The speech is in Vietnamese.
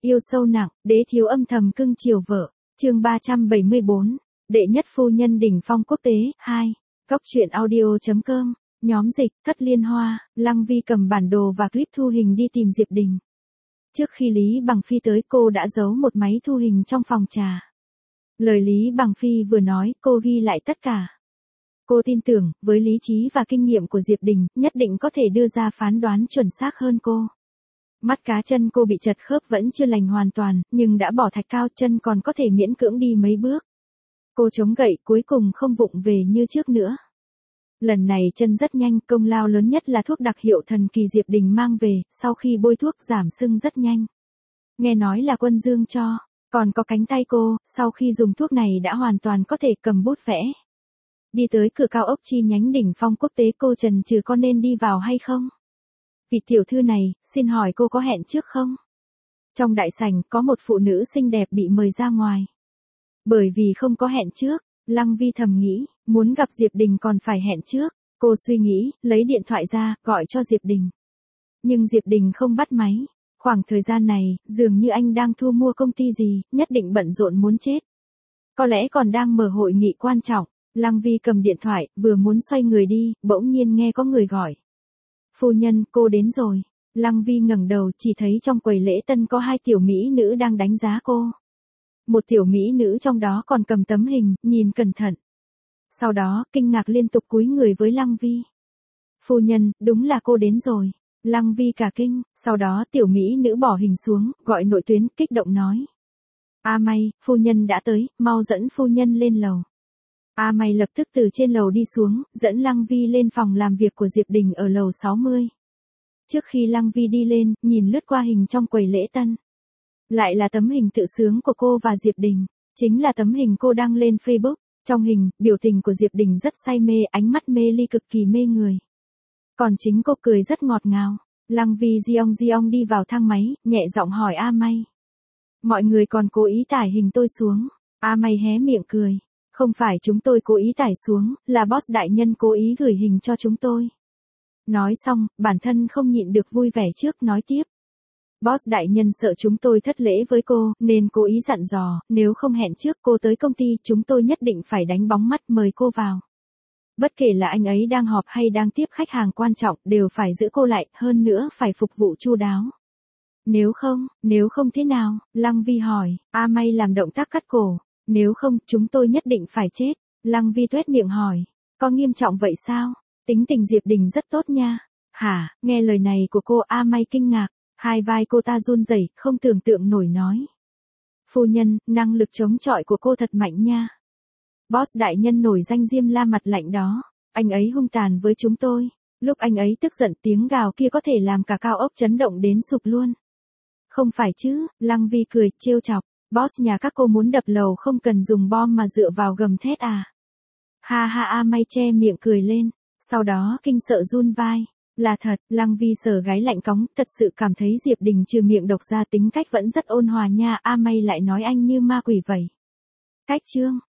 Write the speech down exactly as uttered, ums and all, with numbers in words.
Yêu sâu nặng, đế thiếu âm thầm cưng chiều vợ. Chương ba trăm bảy mươi bốn. Đệ nhất phu nhân đỉnh phong quốc tế. hai. Góc truyện audio chấm com. Nhóm dịch, Thất Liên Hoa. Lăng Vi cầm bản đồ và clip thu hình đi tìm Diệp Đình. Trước khi Lý Bằng Phi tới, cô đã giấu một máy thu hình trong phòng trà. Lời Lý Bằng Phi vừa nói, cô ghi lại tất cả. Cô tin tưởng, với lý trí và kinh nghiệm của Diệp Đình, nhất định có thể đưa ra phán đoán chuẩn xác hơn cô. Mắt cá chân cô bị chật khớp vẫn chưa lành hoàn toàn, nhưng đã bỏ thạch cao, chân còn có thể miễn cưỡng đi mấy bước. Cô chống gậy, cuối cùng không vụng về như trước nữa. Lần này chân rất nhanh, công lao lớn nhất là thuốc đặc hiệu thần kỳ Diệp Đình mang về, sau khi bôi thuốc giảm sưng rất nhanh. Nghe nói là Quân Dương cho, còn có cánh tay cô, sau khi dùng thuốc này đã hoàn toàn có thể cầm bút vẽ. Đi tới cửa cao ốc chi nhánh đỉnh phong quốc tế, cô chần chừ có nên đi vào hay không. Vị tiểu thư này, xin hỏi cô có hẹn trước không? Trong đại sảnh có một phụ nữ xinh đẹp bị mời ra ngoài. Bởi vì không có hẹn trước, Lăng Vi thầm nghĩ, muốn gặp Diệp Đình còn phải hẹn trước. Cô suy nghĩ, lấy điện thoại ra, gọi cho Diệp Đình. Nhưng Diệp Đình không bắt máy. Khoảng thời gian này, dường như anh đang thu mua công ty gì, nhất định bận rộn muốn chết. Có lẽ còn đang mở hội nghị quan trọng. Lăng Vi cầm điện thoại, vừa muốn xoay người đi, bỗng nhiên nghe có người gọi. Phu nhân, cô đến rồi. Lăng Vi ngẩng đầu, chỉ thấy trong quầy lễ tân có hai tiểu mỹ nữ đang đánh giá cô. Một tiểu mỹ nữ trong đó còn cầm tấm hình, nhìn cẩn thận. Sau đó, kinh ngạc liên tục cúi người với Lăng Vi. Phu nhân, đúng là cô đến rồi. Lăng Vi cả kinh, sau đó tiểu mỹ nữ bỏ hình xuống, gọi nội tuyến, kích động nói. A May, phu nhân đã tới, mau dẫn phu nhân lên lầu. A May lập tức từ trên lầu đi xuống, dẫn Lăng Vi lên phòng làm việc của Diệp Đình ở lầu sáu mươi. Trước khi Lăng Vi đi lên, nhìn lướt qua hình trong quầy lễ tân. Lại là tấm hình tự sướng của cô và Diệp Đình, chính là tấm hình cô đăng lên Facebook. Trong hình, biểu tình của Diệp Đình rất say mê, ánh mắt mê ly cực kỳ mê người. Còn chính cô cười rất ngọt ngào. Lăng Vi giong giong đi vào thang máy, nhẹ giọng hỏi A May. Mọi người còn cố ý tải hình tôi xuống. A May hé miệng cười. Không phải chúng tôi cố ý tải xuống, là boss đại nhân cố ý gửi hình cho chúng tôi. Nói xong, bản thân không nhịn được vui vẻ trước nói tiếp. Boss đại nhân sợ chúng tôi thất lễ với cô, nên cố ý dặn dò, nếu không hẹn trước cô tới công ty, chúng tôi nhất định phải đánh bóng mắt mời cô vào. Bất kể là anh ấy đang họp hay đang tiếp khách hàng quan trọng, đều phải giữ cô lại, hơn nữa phải phục vụ chu đáo. Nếu không, nếu không thế nào? Lăng Vi hỏi. A May làm động tác cắt cổ. Nếu không, chúng tôi nhất định phải chết. Lăng Vi tuét miệng hỏi. Có nghiêm trọng vậy sao? Tính tình Diệp Đình rất tốt nha. Hả? Nghe lời này của cô, A May kinh ngạc. Hai vai cô ta run rẩy, không tưởng tượng nổi nói. Phu nhân, năng lực chống chọi của cô thật mạnh nha. Boss đại nhân nổi danh Diêm La mặt lạnh đó. Anh ấy hung tàn với chúng tôi. Lúc anh ấy tức giận, tiếng gào kia có thể làm cả cao ốc chấn động đến sụp luôn. Không phải chứ? Lăng Vi cười, trêu chọc. Boss nhà các cô muốn đập lầu không cần dùng bom mà dựa vào gầm thét à? Ha ha. A May che miệng cười lên, sau đó kinh sợ run vai. Là thật. Lăng Vi sờ gáy lạnh cóng, thật sự cảm thấy Diệp Đình trừ miệng độc ra tính cách vẫn rất ôn hòa nha. A May lại nói anh như ma quỷ vậy. Cách chương,